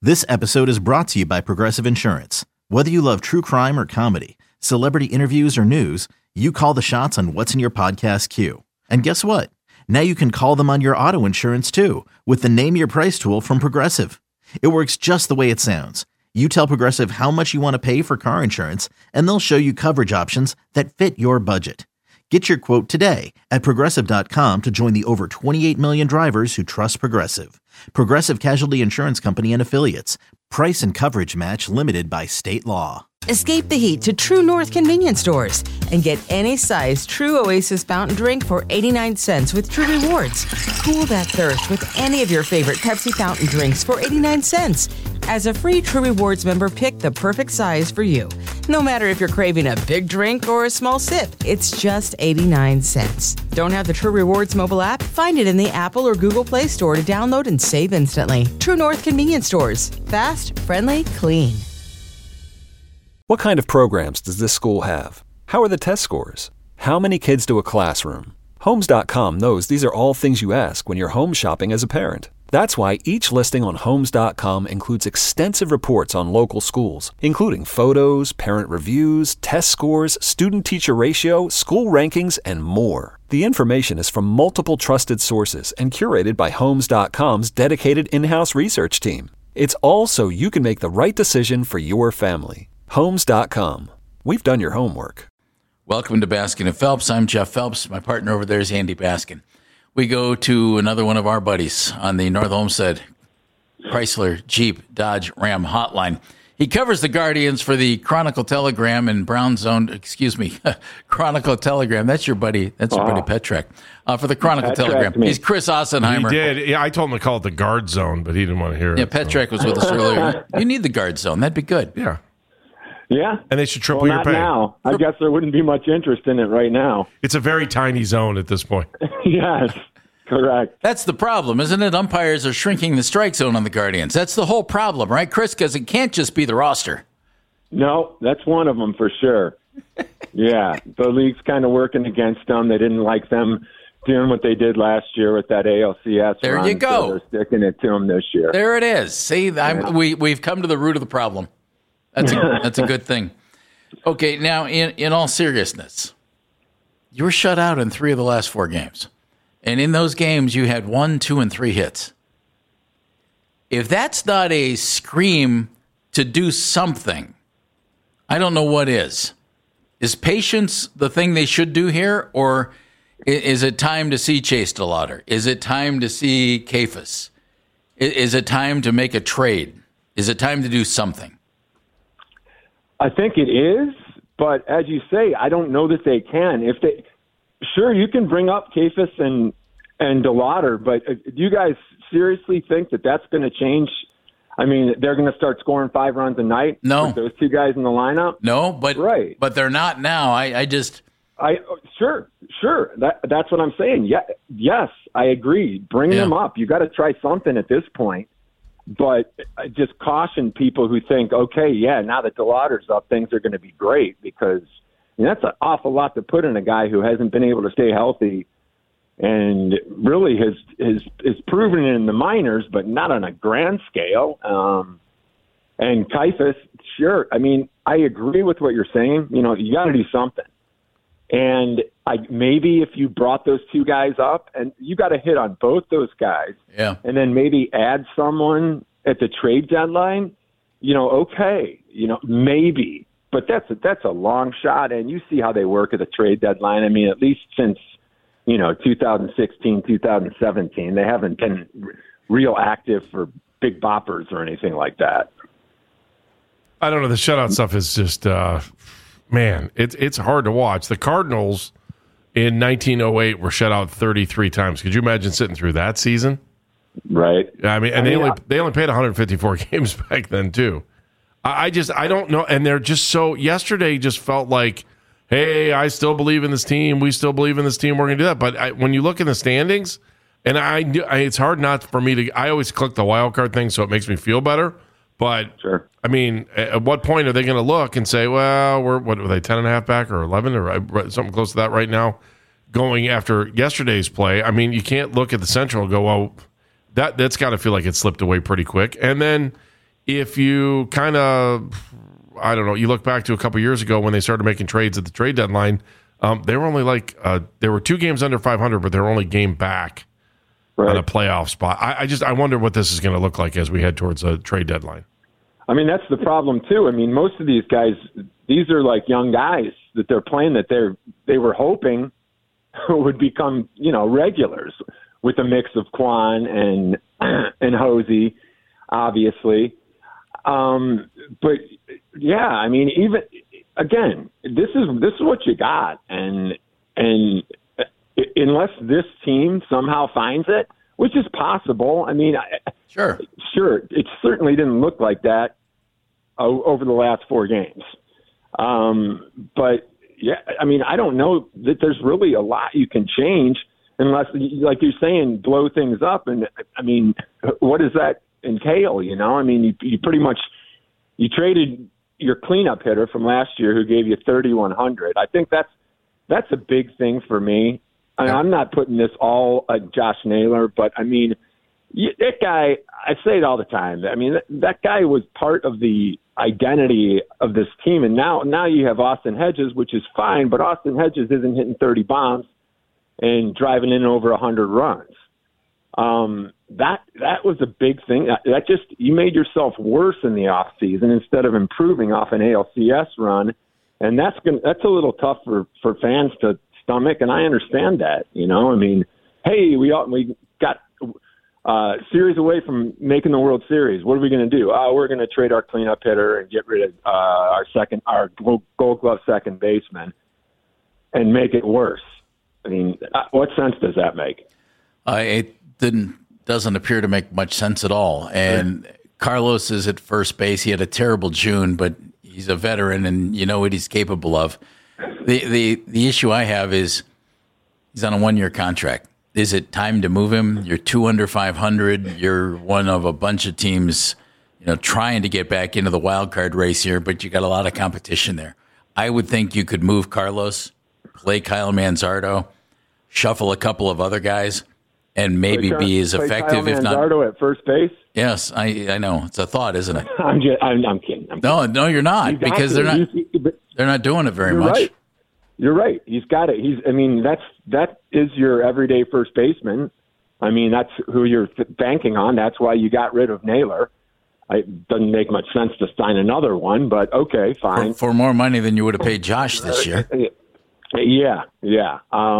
This episode is brought to you by Progressive Insurance. Whether you love true crime or comedy, celebrity interviews or news, you call the shots on what's in your podcast queue. And guess what? Now you can call them on your auto insurance too with the Name Your Price tool from Progressive. It works just the way it sounds. You tell Progressive how much you want to pay for car insurance, and they'll show you coverage options that fit your budget. Get your quote today at Progressive.com to join the over 28 million drivers who trust Progressive. Progressive Casualty Insurance Company and Affiliates. Price and coverage match limited by state law. Escape the heat to True North convenience stores and get any size True Oasis fountain drink for 89 cents with True Rewards. Cool that thirst with any of your favorite Pepsi fountain drinks for 89 cents. As a free True Rewards member, pick the perfect size for you. No matter if you're craving a big drink or a small sip, it's just 89 cents. Don't have the True Rewards mobile app? Find it in the Apple or Google Play Store to download and save instantly. True North convenience stores. Fast, friendly, clean. What kind of programs does this school have? How are the test scores? How many kids do a classroom? Homes.com knows these are all things you ask when you're home shopping as a parent. That's why each listing on Homes.com includes extensive reports on local schools, including photos, parent reviews, test scores, student-teacher ratio, school rankings, and more. The information is from multiple trusted sources and curated by Homes.com's dedicated in-house research team. It's all so you can make the right decision for your family. Homes.com. We've done your homework. Welcome to Baskin and Phelps. I'm Jeff Phelps. My partner over there is Andy Baskin. We go to another one of our buddies on the North Olmsted Chrysler Jeep Dodge Ram hotline. He covers the Guardians for the Chronicle Telegram and Brown Zone. Chronicle Telegram. That's your buddy. That's your buddy Petrek. For the Chronicle Telegram. He's Chris Ossenheimer. He did. Yeah, I told him to call it the Guard Zone, but he didn't want to hear it. Yeah, Petrek was with us earlier. You need the Guard Zone. That'd be good. Yeah. Yeah. And they should triple your pay. Now. I guess there wouldn't be much interest in it right now. It's a very tiny zone at this point. Yes, correct. That's the problem, isn't it? Umpires are shrinking the strike zone on the Guardians. That's the whole problem, right, Chris? Because it can't just be the roster. No, that's one of them for sure. Yeah, the league's kind of working against them. They didn't like them doing what they did last year with that ALCS There run, you go. So they're sticking it to them this year. There it is. See, we've come to the root of the problem. That's a good thing. Okay, now, in all seriousness, you were shut out in 3 of the last 4 games. And in those games, you had 1, 2, and 3 hits. If that's not a scream to do something, I don't know what is. Is patience the thing they should do here? Or is it time to see Chase DeLauder? Is it time to see Kefas? Is it time to make a trade? Is it time to do something? I think it is, but as you say, I don't know that they can. Sure, you can bring up Kefas and DeLauder, but do you guys seriously think that that's going to change? I mean, they're going to start scoring 5 runs a night? No. With those 2 guys in the lineup? No, but right. But they're not now. Sure. That's what I'm saying. Yeah, yes, I agree. Bring them up. You got to try something at this point. But I just caution people who think, okay, yeah, now that DeLauder's up, things are going to be great, because that's an awful lot to put in a guy who hasn't been able to stay healthy and really has proven it in the minors, but not on a grand scale. And Kefas, sure. I mean, I agree with what you're saying. You got to do something. And maybe if you brought those 2 guys up, and you got to hit on both those guys, and then maybe add someone at the trade deadline, okay, maybe. But that's a long shot, and you see how they work at the trade deadline. I mean, at least since 2016, 2017, they haven't been real active for big boppers or anything like that. I don't know. The shutout stuff is just. Man, it's hard to watch. The Cardinals in 1908 were shut out 33 times. Could you imagine sitting through that season? Right. I mean, they only played 154 games back then too. I don't know, and they're just so. Yesterday just felt like, hey, I still believe in this team. We still believe in this team. We're going to do that. But when you look in the standings, and it's hard not for me to. I always click the wild card thing, so it makes me feel better. But sure. I mean, at what point are they going to look and say, well, what were they, 10.5 back or 11 or something close to that right now, going after yesterday's play? I mean, you can't look at the Central and go, well, that's got to feel like it slipped away pretty quick. And then if you kind of, I don't know, you look back to a couple years ago when they started making trades at the trade deadline, they were only there were 2 games under 500, but they were only game back on a playoff spot. I wonder what this is going to look like as we head towards a trade deadline. I mean, that's the problem too. I mean, most of these guys, these are like young guys that they're playing that they were hoping would become, regulars with a mix of Quan and Hosey, obviously. But yeah, I mean, even again, this is what you got, and unless this team somehow finds it, which is possible. I mean, sure, it certainly didn't look like that over the last 4 games. But yeah, I mean, I don't know that there's really a lot you can change unless, like you're saying, blow things up. And I mean, what does that entail? I mean, you pretty much you traded your cleanup hitter from last year who gave you 3,100. I think that's a big thing for me. I'm not putting this all at Josh Naylor, but I mean, that guy, I say it all the time. I mean, that guy was part of the identity of this team. And now you have Austin Hedges, which is fine, but Austin Hedges isn't hitting 30 bombs and driving in over 100 runs. That was a big thing. That just, you made yourself worse in the offseason instead of improving off an ALCS run. And that's a little tough for fans to stomach, and I understand that. I mean, hey, we got series away from making the World Series. What are we going to do? We're going to trade our cleanup hitter and get rid of our Gold Glove second baseman and make it worse. I mean, what sense does that make? It doesn't appear to make much sense at all. And Carlos is at first base. He had a terrible June, but he's a veteran, and you know what he's capable of. The issue I have is he's on a 1-year contract. Is it time to move him? You're 2 under 500. You're one of a bunch of teams, trying to get back into the wild card race here, but you got a lot of competition there. I would think you could move Carlos, play Kyle Manzardo, shuffle a couple of other guys, and maybe be as effective, if not. Manzardo at first base. Yes, I know it's a thought, isn't it? I'm kidding. No, you're not, because they're not doing it very much. Right. You're right. He's got it. That is your everyday first baseman. I mean, that's who you're banking on. That's why you got rid of Naylor. It doesn't make much sense to sign another one, but okay, fine. For more money than you would have paid Josh this year. Yeah.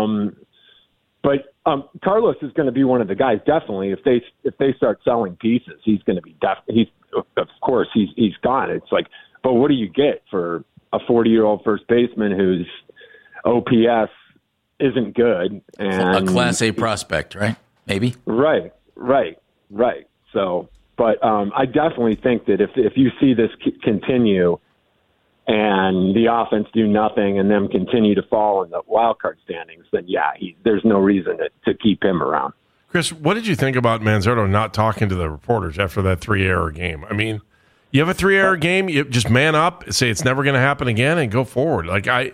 But Carlos is going to be one of the guys, definitely. If they start selling pieces, he's going to be of course he's gone. It's like, but what do you get for a 40-year-old first baseman whose OPS isn't good, and a Class A prospect, right? Maybe. Right. So, but I definitely think that if you see this continue and the offense do nothing and them continue to fall in the wild card standings, then there's no reason to keep him around. Chris, what did you think about Manzardo not talking to the reporters after that 3-error game? I mean, you have a 3-error game, you just man up, say it's never going to happen again, and go forward. Like I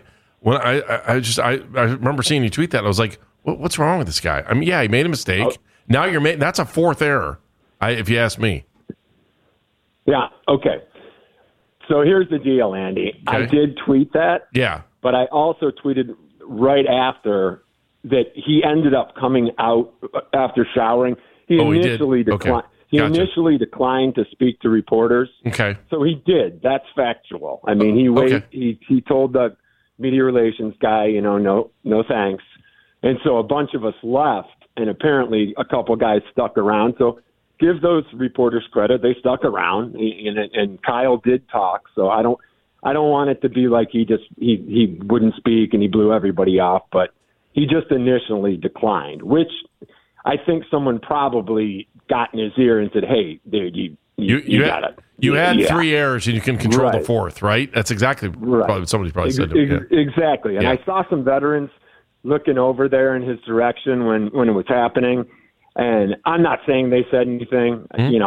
remember seeing you tweet that. I was like, what's wrong with this guy? I mean, he made a mistake. Now that's a 4th error, if you ask me. Yeah. Okay. So here's the deal, Andy. Okay. I did tweet that. Yeah. But I also tweeted right after that he ended up coming out after showering. He initially declined. Okay. He initially declined to speak to reporters. Okay. So he did. That's factual. I mean, he told the media relations guy, no thanks. And so a bunch of us left, and apparently a couple guys stuck around. So give those reporters credit. They stuck around, and Kyle did talk. So I don't want it to be like he wouldn't speak and he blew everybody off, but he just initially declined, which I think someone probably got in his ear and said, hey, dude, you got it. You had 3 errors, and you can control the 4th, right? That's exactly what somebody probably said to him. Exactly. And I saw some veterans looking over there in his direction when it was happening. And I'm not saying they said anything,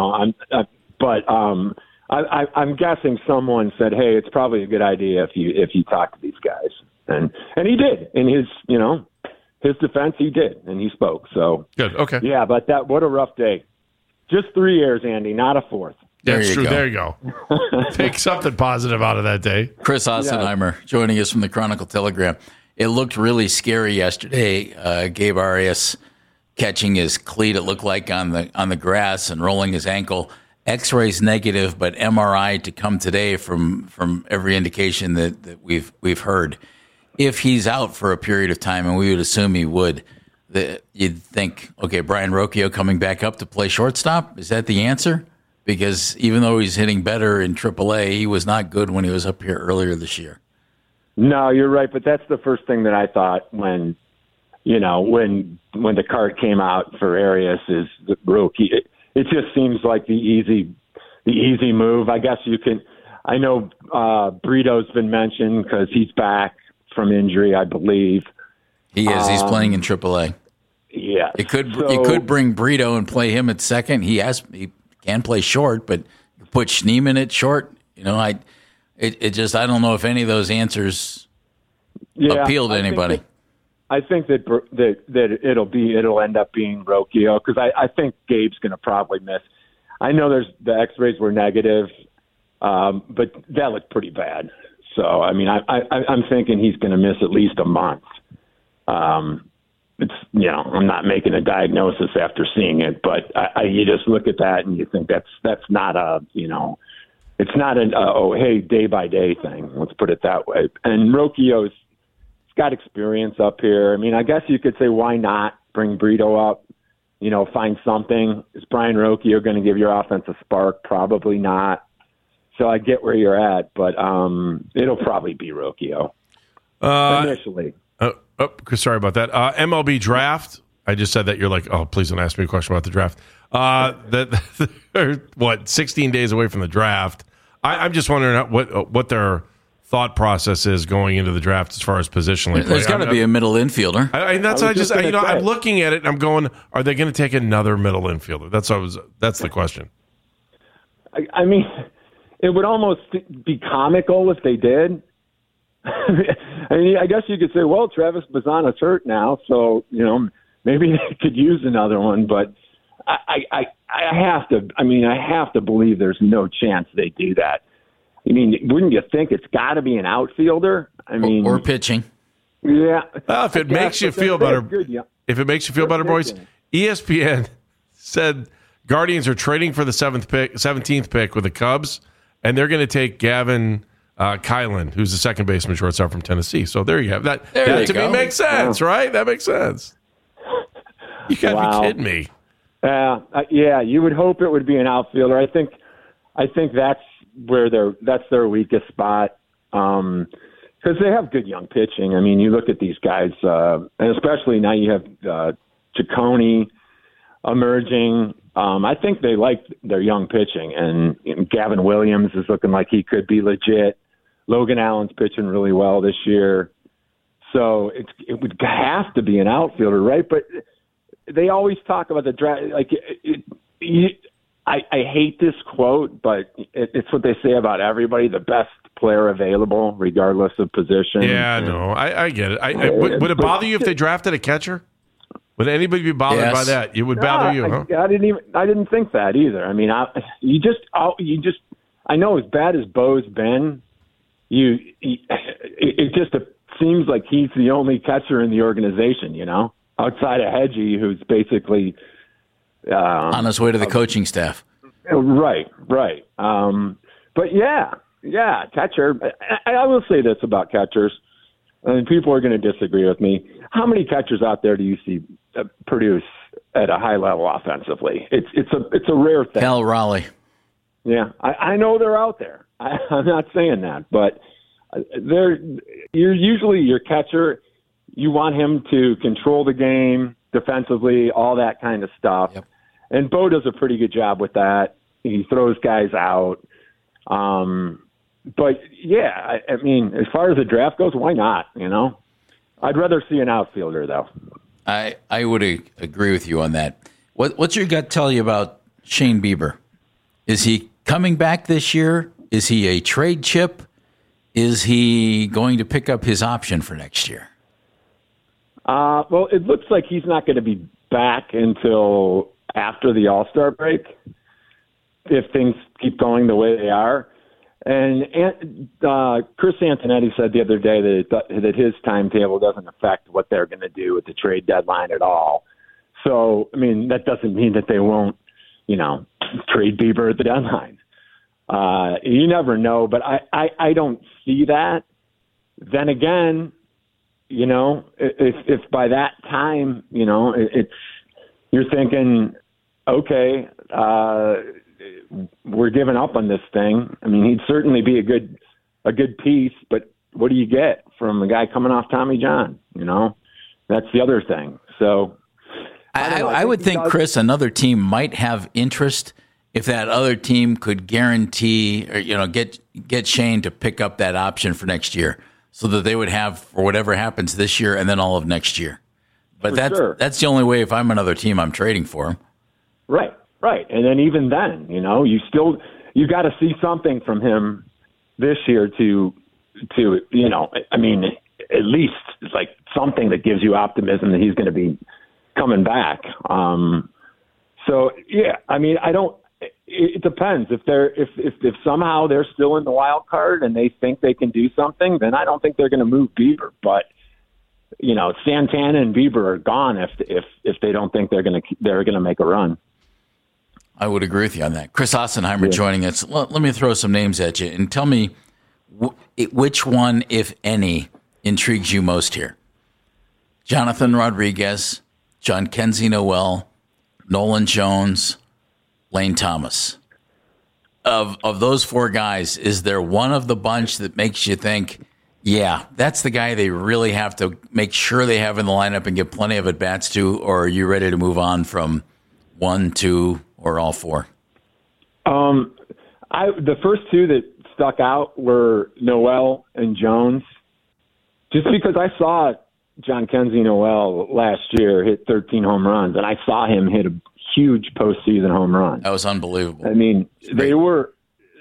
but I'm guessing someone said, hey, it's probably a good idea if you talk to these guys. And he did. In his defense, he did, and he spoke. So good. Okay. Yeah, but what a rough day. Just 3 errors, Andy, not a 4th. That's true. There you go. Take something positive out of that day. Chris Ossenheimer joining us from the Chronicle Telegram. It looked really scary yesterday. Gabe Arias catching his cleat, it looked like, on the grass and rolling his ankle. X-rays negative, but MRI to come today from every indication that we've heard. If he's out for a period of time, and we would assume he would, you'd think, okay, Brian Rocchio coming back up to play shortstop? Is that the answer? Because even though he's hitting better in AAA, he was not good when he was up here earlier this year. No, you're right, but that's the first thing that I thought when the card came out for Arias is the rookie. It just seems like the easy move. I guess you can. I know Brito's been mentioned because he's back from injury, I believe. He is. He's playing in AAA. Yeah, you could bring Brito and play him at second. He can play short, but you put Schneemann at short. I don't know if any of those answers appeal to anybody. I think that it'll end up being Rocchio because I think Gabe's going to probably miss. I know the X-rays were negative, but that looked pretty bad. So I mean, I'm thinking he's going to miss at least a month. I'm not making a diagnosis after seeing it, but you just look at that and you think that's not it's not hey, day by day thing. Let's put it that way. And Rocchio's got experience up here. I mean, I guess you could say, why not bring Brito up? Find something. Is Brian Rocchio going to give your offense a spark? Probably not. So I get where you're at, but it'll probably be Rocchio initially. Sorry about that. MLB draft. I just said that. You're like, oh, please don't ask me a question about the draft. What, 16 days away from the draft? I'm just wondering what their thought process is going into the draft as far as positionally. There's got to be a middle infielder. I'm looking at it and I'm going, are they going to take another middle infielder? That's the question. I mean, it would almost be comical if they did. I mean, I guess you could say, well, Travis Bazzana's hurt now, so maybe they could use another one. But I have to believe there's no chance they do that. I mean, wouldn't you think it's got to be an outfielder? I mean, or pitching. Yeah. Well, if it makes you feel better, boys, ESPN said Guardians are trading for the 17th pick with the Cubs, and they're going to take Gavin Kylan, who's the second baseman shortstop from Tennessee. So there you have that. That to me makes sense, right? That makes sense. You got to be kidding me. Yeah, you would hope it would be an outfielder. I think that's where that's their weakest spot because they have good young pitching. I mean, you look at these guys, and especially now you have Ciccone emerging. I think they like their young pitching, and Gavin Williams is looking like he could be legit. Logan Allen's pitching really well this year, so it would have to be an outfielder, right? But they always talk about the draft. Like, I hate this quote, but it's what they say about everybody: the best player available, regardless of position. Yeah, no, I get it. Would it bother you if they drafted a catcher? Would anybody be bothered by that? It would bother you, huh? I didn't think that either. I mean, I know as bad as Bo's been, it just seems like he's the only catcher in the organization, outside of Hedgie, who's basically on his way to the coaching staff. Right. But yeah, catcher. I will say this about catchers. I mean, people are going to disagree with me. How many catchers out there do you see produce at a high level offensively? It's a rare thing. Cal Raleigh. Yeah, I know they're out there. I'm not saying that, but you're usually your catcher. You want him to control the game defensively, all that kind of stuff. Yep. And Bo does a pretty good job with that. He throws guys out. But, yeah, I mean, as far as the draft goes, why not, I'd rather see an outfielder, though. I would agree with you on that. What's your gut tell you about Shane Bieber? Is he coming back this year? Is he a trade chip? Is he going to pick up his option for next year? Well, it looks like he's not going to be back until after the All-Star break. if things keep going the way they are. And Chris Antonetti said the other day that his timetable doesn't affect what they're going to do with the trade deadline at all. So, I mean, that doesn't mean that they won't, trade Bieber at the deadline. You never know, but I don't see that. Then again, if by that time, you're thinking, okay, we're giving up on this thing. I mean, he'd certainly be a good piece, but what do you get from a guy coming off Tommy John? That's the other thing. So I would think, Chris, another team might have interest if that other team could guarantee or get Shane to pick up that option for next year, so that they would have for whatever happens this year and then all of next year. But that's the only way. If I'm another team, I'm trading for him. Right. And then even then, you got to see something from him this year to I mean, at least like something that gives you optimism that he's going to be coming back. So yeah, I mean, it depends. If somehow they're still in the wild card and they think they can do something, then I don't think they're going to move Bieber. But Santana and Bieber are gone if they don't think they're going to make a run. I would agree with you on that. Chris Ossenheimer joining us. Let me throw some names at you and tell me which one, if any, intrigues you most here. Jonathan Rodriguez, John Kenzie Noel, Nolan Jones, Lane Thomas. Of those four guys, is there one of the bunch that makes you think, yeah, that's the guy they really have to make sure they have in the lineup and give plenty of at-bats to, or are you ready to move on from 1, 2, or all four? The first two that stuck out were Noel and Jones, just because I saw John Kenzie Noel last year hit 13 home runs, and I saw him hit a huge postseason home run. That was unbelievable. I mean, they were,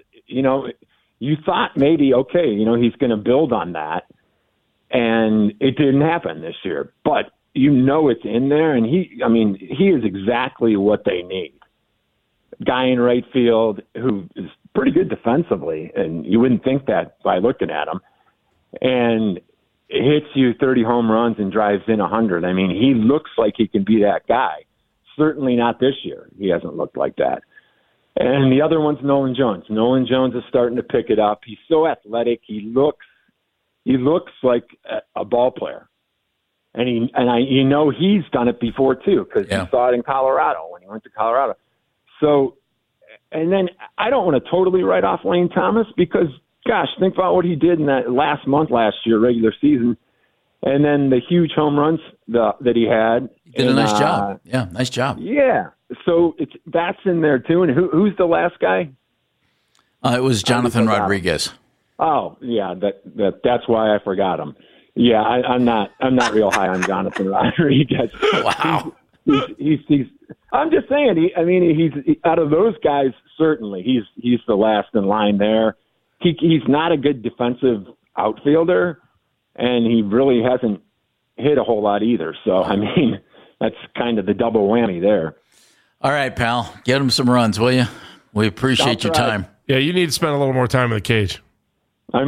you thought maybe, okay, he's going to build on that, and it didn't happen this year. But it's in there, and he is exactly what they need. Guy in right field who is pretty good defensively, and you wouldn't think that by looking at him, and hits you 30 home runs and drives in 100. I mean, he looks like he can be that guy. Certainly not this year. He hasn't looked like that. And the other one's Nolan Jones. Nolan Jones is starting to pick it up. He's so athletic. He looks like a ball player. And he's done it before too, because he saw it in Colorado when he went to Colorado. So, and then I don't want to totally write off Lane Thomas because, gosh, think about what he did in that last year, regular season, and then the huge home runs that he had. He did a nice job. Yeah, nice job. Yeah. So that's in there too. And who's the last guy? It was Jonathan Rodriguez. Oh, yeah. That's why I forgot him. Yeah, I'm not real high on Jonathan Rodriguez. Wow. He's I'm just saying. He's out of those guys. Certainly, he's the last in line there. He's not a good defensive outfielder, and he really hasn't hit a whole lot either. So that's kind of the double whammy there. All right, pal, get him some runs, will you? We appreciate your time. Yeah, you need to spend a little more time in the cage. I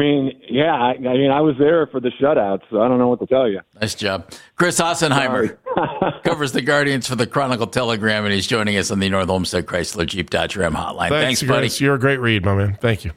was there for the shutouts, so I don't know what to tell you. Nice job. Chris Ossenheimer covers the Guardians for the Chronicle Telegram, and he's joining us on the North Olmsted Chrysler Jeep Dodge Ram hotline. Thanks, buddy. Chris. You're a great read, my man. Thank you.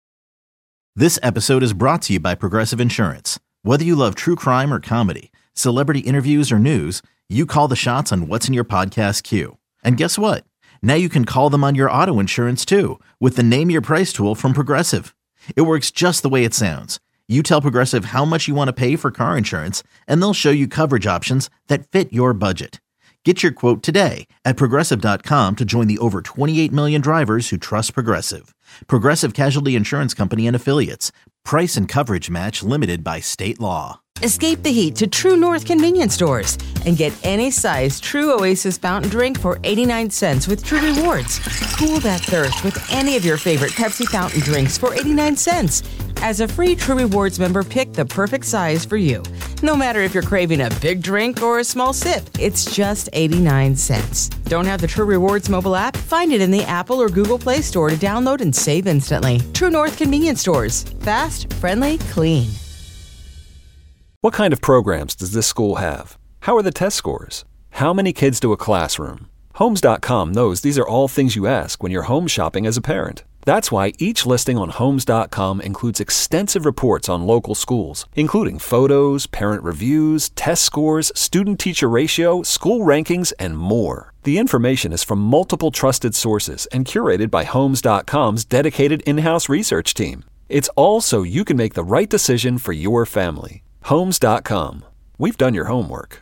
This episode is brought to you by Progressive Insurance. Whether you love true crime or comedy, celebrity interviews or news, you call the shots on what's in your podcast queue. And guess what? Now you can call them on your auto insurance too with the Name Your Price tool from Progressive. It works just the way it sounds. You tell Progressive how much you want to pay for car insurance, and they'll show you coverage options that fit your budget. Get your quote today at Progressive.com to join the over 28 million drivers who trust Progressive. Progressive Casualty Insurance Company and Affiliates. Price and coverage match limited by state law. Escape the heat to True North convenience stores and get any size True Oasis fountain drink for 89 cents with True Rewards. Cool that thirst with any of your favorite Pepsi fountain drinks for 89 cents. As a free True Rewards member, pick the perfect size for you. No matter if you're craving a big drink or a small sip, it's just 89 cents. Don't have the True Rewards mobile app? Find it in the Apple or Google Play Store to download and save instantly. True North Convenience Stores. Fast, friendly, clean. What kind of programs does this school have? How are the test scores? How many kids do a classroom? Homes.com knows these are all things you ask when you're home shopping as a parent. That's why each listing on Homes.com includes extensive reports on local schools, including photos, parent reviews, test scores, student-teacher ratio, school rankings, and more. The information is from multiple trusted sources and curated by Homes.com's dedicated in-house research team. It's all so you can make the right decision for your family. Homes.com. We've done your homework.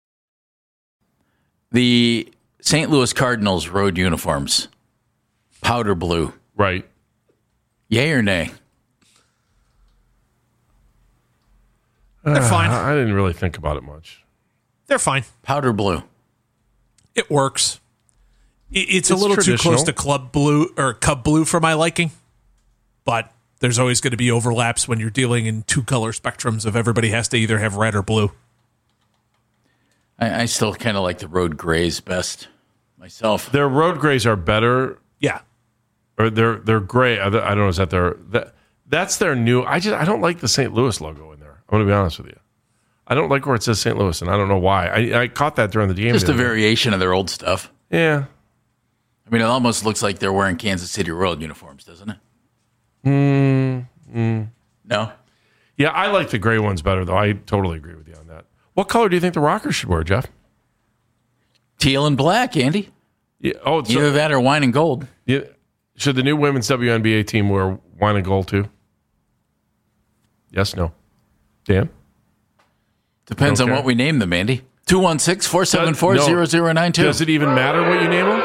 The St. Louis Cardinals road uniforms, powder blue. Right. Yay or nay? They're fine. I didn't really think about it much. They're fine. Powder blue. It works. It's a little too close to club blue or Cub blue for my liking, but there's always going to be overlaps when you're dealing in two color spectrums of everybody has to either have red or blue. I still kind of like the road grays best myself. Their road grays are better. Yeah. Or they're gray. I don't know. Is that that's their new? I don't like the St. Louis logo in there. I'm going to be honest with you. I don't like where it says St. Louis, and I don't know why. I caught that during the game. Just a variation of their old stuff. Yeah. I mean, it almost looks like they're wearing Kansas City Royal uniforms, doesn't it? No. Yeah, I like the gray ones better, though. I totally agree with you on that. What color do you think the Rockers should wear, Jeff? Teal and black, Andy. Yeah. Either that or wine and gold. Yeah. Should the new women's WNBA team wear wine and gold too? Yes, no. Dan? Depends on what we name them, Andy. 216-474-0092. Does it even matter what you name them?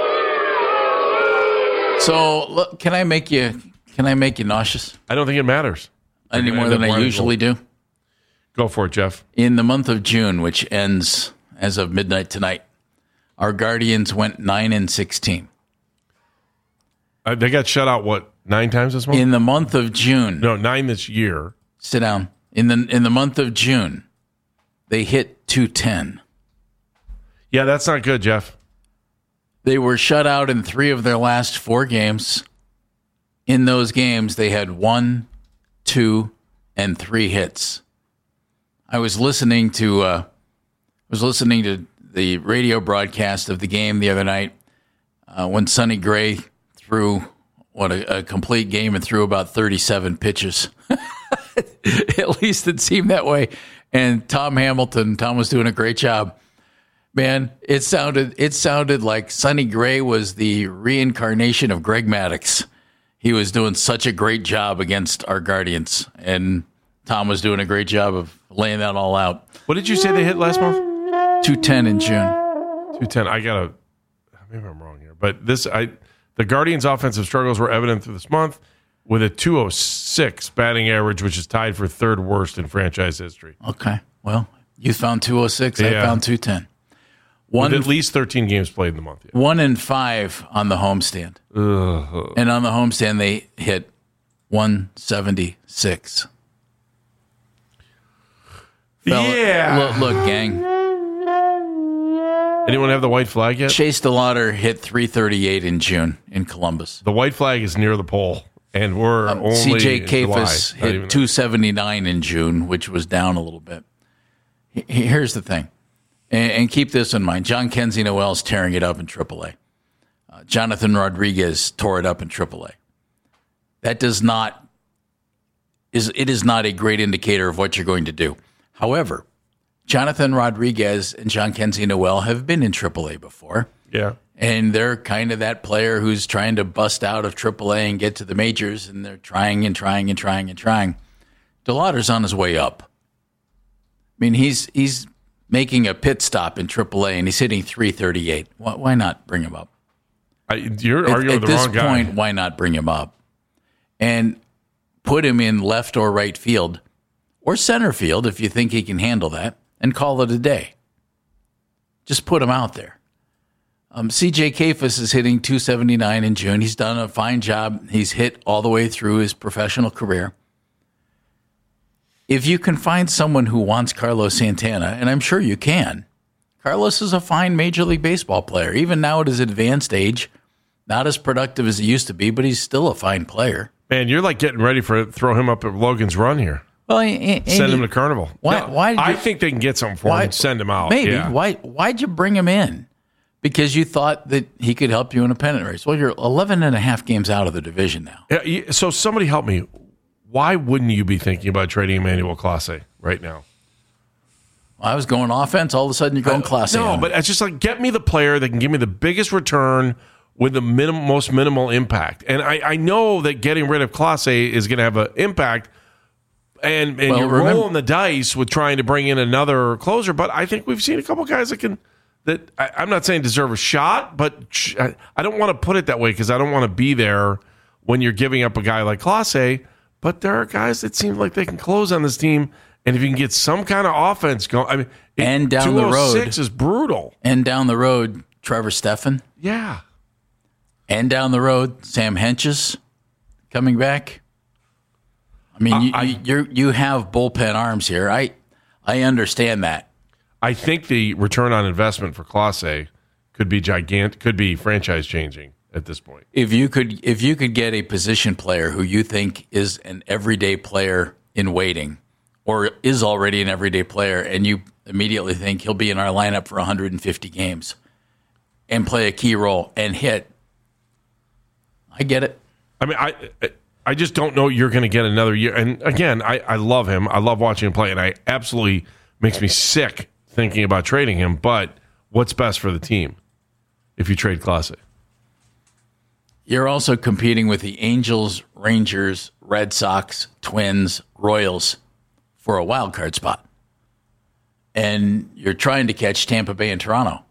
So, look, can I make you nauseous? I don't think it matters. Any more than I usually do? Go for it, Jeff. In the month of June, which ends as of midnight tonight, our Guardians went 9-16. They got shut out, 9 times this month? In the month of June. No, 9 this year. Sit down. In the month of June, they hit 210. Yeah, that's not good, Jeff. They were shut out in 3 of their last 4 games. In those games, they had 1, 2, and 3 hits. I was listening to the radio broadcast of the game the other night when Sonny Gray threw a complete game and threw about 37 pitches. At least it seemed that way. And Tom was doing a great job. Man, it sounded like Sonny Gray was the reincarnation of Greg Maddux. He was doing such a great job against our Guardians, and Tom was doing a great job of laying that all out. What did you say they hit last month? 210 in June. 210. Maybe I'm wrong here, but the Guardians' offensive struggles were evident through this month with a 206 batting average, which is tied for 3rd worst in franchise history. Okay. Well, you found 206. Yeah. I found 210. With at least 13 games played in the month. Yeah. 1-5 on the homestand. And on the homestand, they hit 176. Yeah. Look, gang. Anyone have the white flag yet? Chase DeLauder hit 338 in June in Columbus. The white flag is near the pole, and we're only CJ July. Kafis hit 279 in June, which was down a little bit. Here's the thing, and keep this in mind. John Kenzie Noel's tearing it up in AAA. Jonathan Rodriguez tore it up in AAA. That is not a great indicator of what you're going to do. However, Jonathan Rodriguez and John Kenzie Noel have been in AAA before. Yeah. And they're kind of that player who's trying to bust out of AAA and get to the majors, and they're trying and trying and trying and trying. DeLauder's on his way up. I mean, he's making a pit stop in AAA, and he's hitting 338. Why not bring him up? You're arguing with the wrong guy. At this point, why not bring him up? And put him in left or right field or center field if you think he can handle that, and call it a day. Just put him out there. CJ Kafis is hitting 279 in June. He's done a fine job. He's hit all the way through his professional career. if you can find someone who wants Carlos Santana, and I'm sure you can, Carlos is a fine Major League Baseball player. Even now at his advanced age, not as productive as he used to be, but he's still a fine player. Man, you're like getting ready for throw him up at Logan's Run here. Well, send him to Carnival. I think they can get something for him and send him out. Maybe. Yeah. Why'd you bring him in? Because you thought that he could help you in a pennant race. Well, you're 11 and a half games out of the division now. Yeah, so somebody help me. Why wouldn't you be thinking about trading Emmanuel Clase right now? Well, I was going offense. All of a sudden, you're going Clase. No, but it's just like, get me the player that can give me the biggest return with the most minimal impact. And I know that getting rid of Clase is going to have an impact, and you're rolling the dice with trying to bring in another closer. But I think we've seen a couple guys that I'm not saying deserve a shot, but I don't want to put it that way because I don't want to be there when you're giving up a guy like Clase. But there are guys that seem like they can close on this team, and if you can get some kind of offense going, I mean, and down the road, 206 is brutal. And down the road, Trevor Stephan. Yeah. And down the road, Sam Hentges coming back. I mean, you have bullpen arms here. I understand that. I think the return on investment for Clase could be gigantic, could be franchise changing at this point. If you could get a position player who you think is an everyday player in waiting, or is already an everyday player, and you immediately think he'll be in our lineup for 150 games and play a key role and hit, I get it. I mean, I just don't know you're going to get another year. And again, I love him. I love watching him play, and I absolutely makes me sick thinking about trading him. But what's best for the team if you trade Clase? You're also competing with the Angels, Rangers, Red Sox, Twins, Royals for a wild card spot. And you're trying to catch Tampa Bay and Toronto.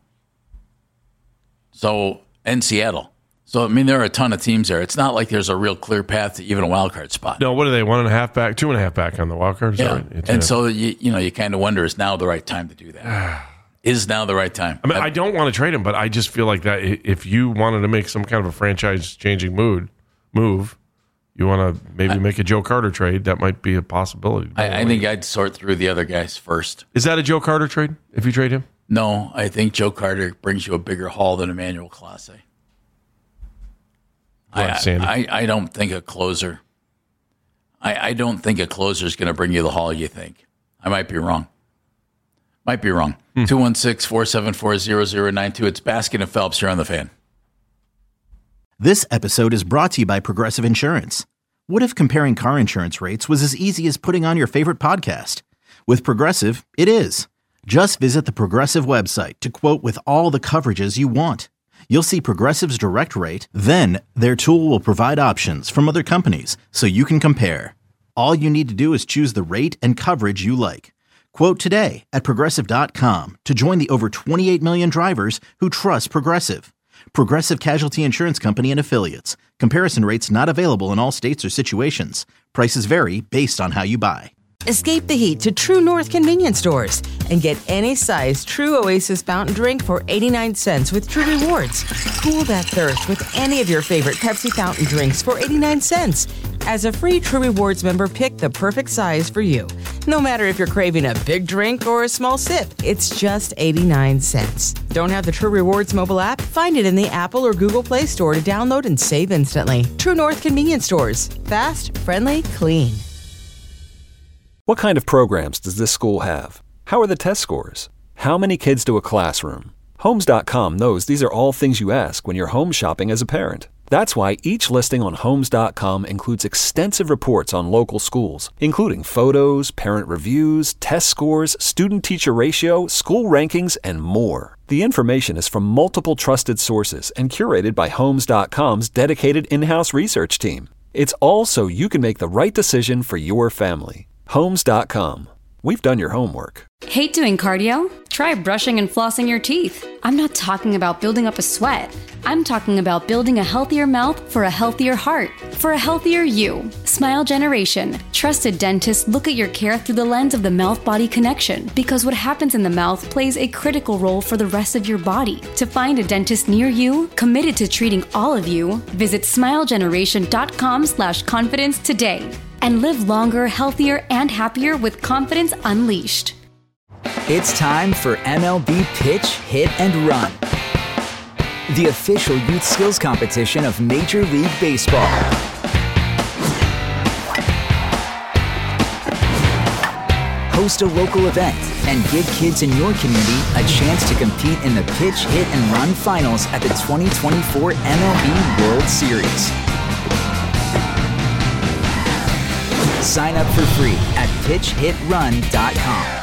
And Seattle. So, I mean, there are a ton of teams there. It's not like there's a real clear path to even a wild card spot. No, what are they, 1.5 back, 2.5 back on the wild card? Yeah. Right? So, you kind of wonder, is now the right time to do that? Is now the right time? I mean, I don't want to trade him, but I just feel like that if you wanted to make some kind of a franchise-changing move, you want to maybe make a Joe Carter trade, that might be a possibility. I think I'd sort through the other guys first. Is that a Joe Carter trade, if you trade him? No, I think Joe Carter brings you a bigger haul than Emmanuel Clase. I don't think a closer. I don't think a closer is going to bring you the haul you think. I might be wrong. 216-474-0092. It's Baskin and Phelps here on The Fan. This episode is brought to you by Progressive Insurance. What if comparing car insurance rates was as easy as putting on your favorite podcast? With Progressive, it is. Just visit the Progressive website to quote with all the coverages you want. You'll see Progressive's direct rate, then their tool will provide options from other companies so you can compare. All you need to do is choose the rate and coverage you like. Quote today at Progressive.com to join the over 28 million drivers who trust Progressive. Progressive Casualty Insurance Company and Affiliates. Comparison rates not available in all states or situations. Prices vary based on how you buy. Escape the heat to True North convenience stores and get any size True Oasis fountain drink for 89 cents with True Rewards. Cool that thirst with any of your favorite Pepsi fountain drinks for 89 cents. As a free True Rewards member, pick the perfect size for you. No matter if you're craving a big drink or a small sip, it's just 89 cents. Don't have the True Rewards mobile app? Find it in the Apple or Google Play Store to download and save instantly. True North convenience stores. Fast, friendly, clean. What kind of programs does this school have? How are the test scores? How many kids do a classroom? Homes.com knows these are all things you ask when you're home shopping as a parent. That's why each listing on Homes.com includes extensive reports on local schools, including photos, parent reviews, test scores, student-teacher ratio, school rankings, and more. The information is from multiple trusted sources and curated by Homes.com's dedicated in-house research team. It's all so you can make the right decision for your family. Homes.com. We've done your homework. Hate doing cardio? Try brushing and flossing your teeth. I'm not talking about building up a sweat. I'm talking about building a healthier mouth for a healthier heart, for a healthier you. Smile Generation. Trusted dentists look at your care through the lens of the mouth-body connection because what happens in the mouth plays a critical role for the rest of your body. To find a dentist near you, committed to treating all of you, visit smilegeneration.com/confidence today. and live longer, healthier, and happier with confidence unleashed. It's time for MLB Pitch, Hit, and Run, the official youth skills competition of Major League Baseball. Host a local event and give kids in your community a chance to compete in the Pitch, Hit, and Run finals at the 2024 MLB World Series. Sign up for free at pitchhitrun.com.